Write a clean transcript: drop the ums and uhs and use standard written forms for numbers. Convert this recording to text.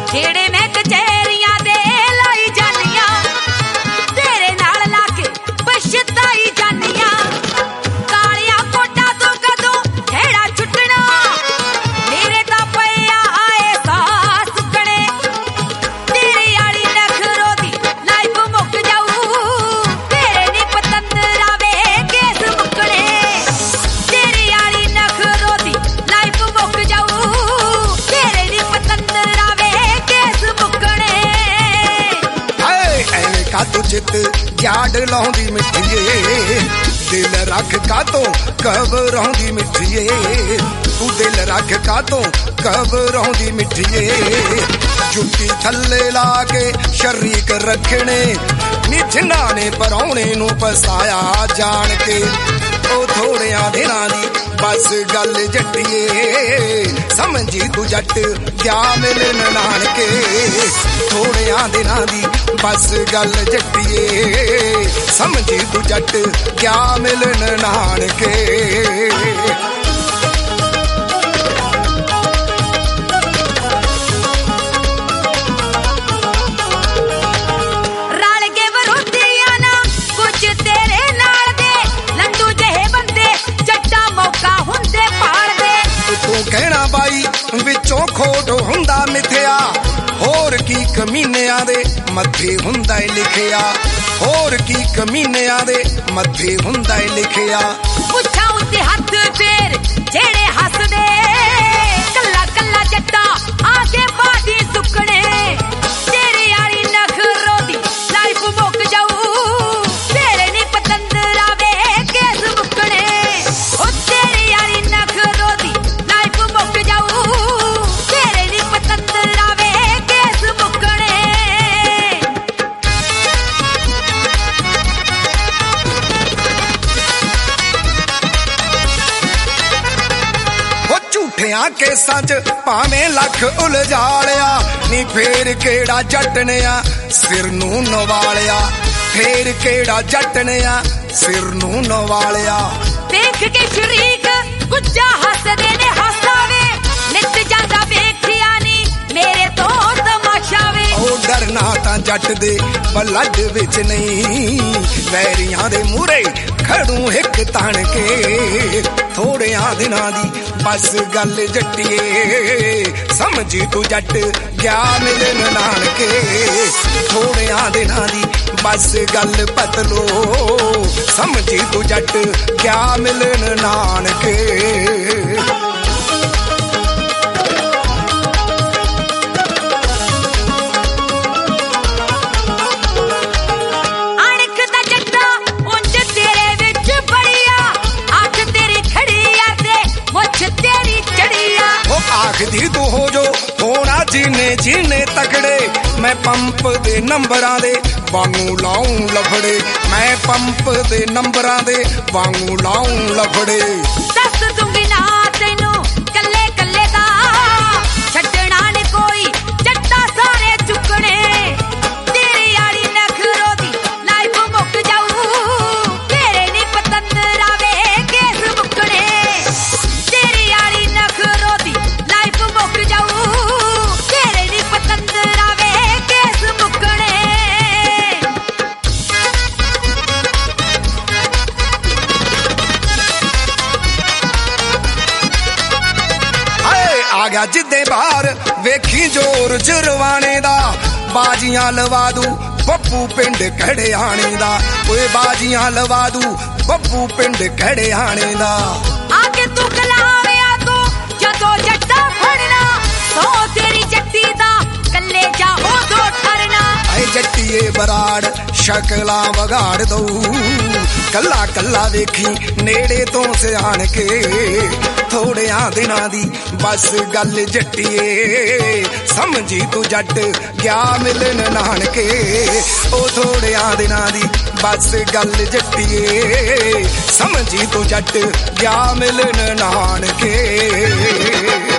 ਜਿਹੜੇ ਮੈਂ ਕਚਹਿਰੀਆਂ ਦੇ ਲਾਈ ਜਾਨੀਆਂ ਤੇਰੇ ਨਾਲ ਲਾ ਕੇ ਪਛਤਾਈ ਜਾਨੀਆਂ ਕਾਲਿਆ ਕੋਟਾ ਤੋਂ ਕਦੋਂ ਖੇੜਾ ਛੁੱਟਣਾ ਮੇਰੇ ਤਾਂ ਪਿਆ ਆਏ ਸਾਹ ਸੁੱਕਣੇ ਤੇਰੀ ਆਲੀ ਨਖਰੋ ਦੀ ਲਾਈਫ ਮੁੱਕ ਜਾਊ ਤੇਰੇ ਨੀ ਪਤੰਦਰਾ ਵੇ ਕੇਸ ਮੁੱਕਣੇ ਤੇਰੀ ਆਲੀ ਨਖਰੋ ਦੀ ਲਾਈਫ ਮੁੱਕ ਜਾਊ ਤੇਰੇ ਨੀ ਪਤੰਦਰਾ ਵੇ ਕੇਸ ਮੁੱਕਣੇ ਹਾਏ ਐਵੇਂ ਕਾਤੋਂ ਚਿੱਤ ਜਾੜ ਲਾਉਂਦੀ ਮਿੱਠੀਏ ਦਿਲ ਰੱਖ ਕਾਤੋਂ ਘਬਰਾਉਂਦੀ ਮਿੱਠੀਏ ਤੂੰ ਦਿਲ ਰੱਖ ਕਾਤੋਂ ਘਬਰਾਉਂਦੀ ਮਿੱਠੀਏ ਜੁੱਤੀ ਥੱਲੇ ਲਾ ਕੇ ਸ਼ਰੀਕ ਰੱਖਣੇ ਨੀ ਜਿਨ੍ਹਾਂ ਨੇ ਪਰਾਉਣੇ ਨੂੰ ਫਸਾਇਆ ਜਾਣ ਕੇ ਉਹ ਥੋੜਿਆਂ ਦਿਨਾਂ ਦੀ ਬਸ ਗੱਲ ਜੱਟੀਏ ਸਮਝੀ ਤੂੰ ਜੱਟ ਗਿਆ ਮਿਲਣ ਨਾਨਕੇ ਥੋੜਿਆਂ ਦਿਨਾਂ ਦੀ ਬਸ ਗੱਲ ਜੱਟੀਏ ਸਮਝੀ ਤੂੰ ਜੱਟ ਗਿਆ ਮਿਲਣ ਨਾਨਕੇ ਕਹਿਣਾ ਬਾਈ ਵਿੱਚੋਂ ਖੋਟ ਹੁੰਦਾ ਮਿੱਥਿਆ ਹੋਰ ਕੀ ਕਮੀਨਿਆਂ ਦੇ ਮੱਥੇ ਹੁੰਦਾ ਏ ਲਿਖਿਆ ਹੋਰ ਕੀ ਕਮੀਨਿਆਂ ਦੇ ਮੱਥੇ ਹੁੰਦਾ ਏ ਲਿਖਿਆ ਪੁੱਛਾਂ ਉੱਤੇ ਹੱਥ ਫੇਰ ਜਿਹੜੇ ਹੱਸਦੇ ਕੱਲਾ ਕੱਲਾ ਜੱਟਾ ਆ ਕੇ ਬਾਦੀ ਸੁੱਕਣੇ ਤੇਰੀ ਆਲੀ ਨਖਰੋ ਦੀ ਲਾਈਫ ਮੁੱਕ ਜਾਊ ਤੇਰੇ ਨੀ ਪਤੰਦਰਾ ਵੇ ਕੇਸ ਮੁੱਕਣੇ ਉਹ ਤੇਰੀ ਆਲੀ ਨਖਰੋ ਦੀ ਲਾਈਫ ਮੁੱਕ ਜਾਊ ਤੇਰੇ ਨੀ ਪਤੰਦਰਾ ਵੇ ਕੇਸ ਮੁੱਕਣੇ ਝੂਠਿਆਂ ਕੇਸਾਂ 'ਚ ਭਾਵੇਂ ਲੱਖ ਉਲਝਾਲਿਆ ਨੀ ਫੇਰ ਕਿਹੜਾ ਜੱਟ ਨੇ ਆ ਸਿਰ ਨੂੰ ਨਵਾਲਿਆ ਫੇਰ ਕਿਹੜਾ ਜੱਟ ਨੇ ਆ ਸਿਰ ਨੂੰ ਨਵਾਲਿਆ ਦੇਖ ਕੇ ਸ਼ਰੀਕ ਗੁੱਜਾ ਹੱਸਦੇ ਨੇ ਹੱਸਾਵੇ ਨਿੱਤ ਜਾਂਦਾ ਵੇਖਿਆ ਨੀ ਮੇਰੇ ਤੋਂ ਤਮਾਸ਼ਾ ਵੇ ਉਹ ਡਰਨਾ ਤਾਂ ਜੱਟ ਦੇ ਬਲੱਡ ਵਿੱਚ ਨਹੀਂ ਵੈਰੀਆਂ ਦੇ ਮੂਹਰੇ ਖੜੂ ਇੱਕ ਤਣ ਕੇ ਥੋੜਿਆਂ ਦਿਨਾਂ ਦੀ ਬਸ ਗੱਲ ਜੱਟੀਏ ਸਮਝੀ ਤੂੰ ਜੱਟ ਗਿਆ ਮਿਲਣ ਨਾਨਕੇ ਥੋੜਿਆਂ ਦਿਨਾਂ ਦੀ ਬਸ ਗੱਲ ਪਤਲੋ ਸਮਝੀ ਤੂੰ ਜੱਟ ਗਿਆ ਮਿਲਣ ਨਾਨਕੇ ਆਖਦੀ ਤੂੰ ਹੋ ਜੋ ਹੋਣਾ ਜੀਨੇ ਤਕੜੇ ਮੈਂ ਪੰਪ ਦੇ ਨੰਬਰਾਂ ਦੇ ਵਾਂਗੂ ਲਾਉਂ ਲਫੜੇ ਮੈਂ ਪੰਪ ਦੇ ਨੰਬਰਾਂ ਦੇ ਵਾਂਗੂ ਲਾਉਂ ਲਫੜੇ ਦੱਸ ਦੂੰਗੀ ਨਾ ਤੈਨੂੰ ਕੱਲੇ ਕੱਲੇ ਦਾ ਛੱਡਣਾ ਨੀ ਕੋਈ ਜੱਟਾ ਸਾਰੇ ਚੁੱਕਣੇ ਤੇਰੀ ਆਲੀ ਨਖਰੋ ਦੀ ਲਾਈਫ ਮੁੱਕ ਜਾਊ ਤੇਰੇ ਨੀ ਪਤੰਦਰਾ ਵੇ ਕੇਸ ਮੁੱਕਣੇ ਤੇਰੀ ਆਲੀ ਨਖਰੋ ਦੀ ਲਾਈਫ ਮੁੱਕ ਜਾਊ ਤੇਰੇ ਨੀ ਪਤੰਦਰਾ ਵੇ ਕੇਸ ਮੁੱਕਣੇ ਆ ਗਿਆ ਜਿੱਦੇ ਬਾਹਰ ਵੇਖੀ ਜ਼ੋਰ ਜਰਵਾਣੇ ਦਾ ਬਾਜੀਆਂ ਲਵਾ ਦੂ ਬੱਬੂ ਪਿੰਡ ਖੜਿਆਣੇ ਦਾ ਓਏ ਬਾਜੀਆਂ ਲਵਾ ਦੂ ਬੱਬੂ ਪਿੰਡ ਖੜਿਆਣੇ ਦਾ ਆ ਕੇ ਤੂੰ ਕਲਾਵਿਆ ਤੂੰ ਜਦੋਂ ਜੱਟਾ ਫੜਨਾ ਸੋ ਤੇਰੀ ਜੱਟੀ ਦਾ ਕੱਲੇ ਜਾਓ ਦੋ ਠਰਨਾ ਐ ਜੱਟੀਏ ਬਰਾੜ ਸ਼ਕਲਾਂ ਵਿਗਾੜ ਦਊ ਕੱਲਾ ਕੱਲਾ ਵੇਖੀ ਨੇੜੇ ਤੋਂ ਸਿਆਣ ਕੇ ਥੋੜਿਆਂ ਦਿਨਾਂ ਦੀ ਬਸ ਗੱਲ ਜੱਟੀਏ ਸਮਝੀ ਤੂੰ ਜੱਟ ਗਿਆ ਮਿਲਣ ਨਾਨਕੇ ਉਹ ਥੋੜਿਆਂ ਦਿਨਾਂ ਦੀ ਬਸ ਗੱਲ ਜੱਟੀਏ ਸਮਝੀ ਤੂੰ ਜੱਟ ਗਿਆ ਮਿਲਣ ਨਾਨਕੇ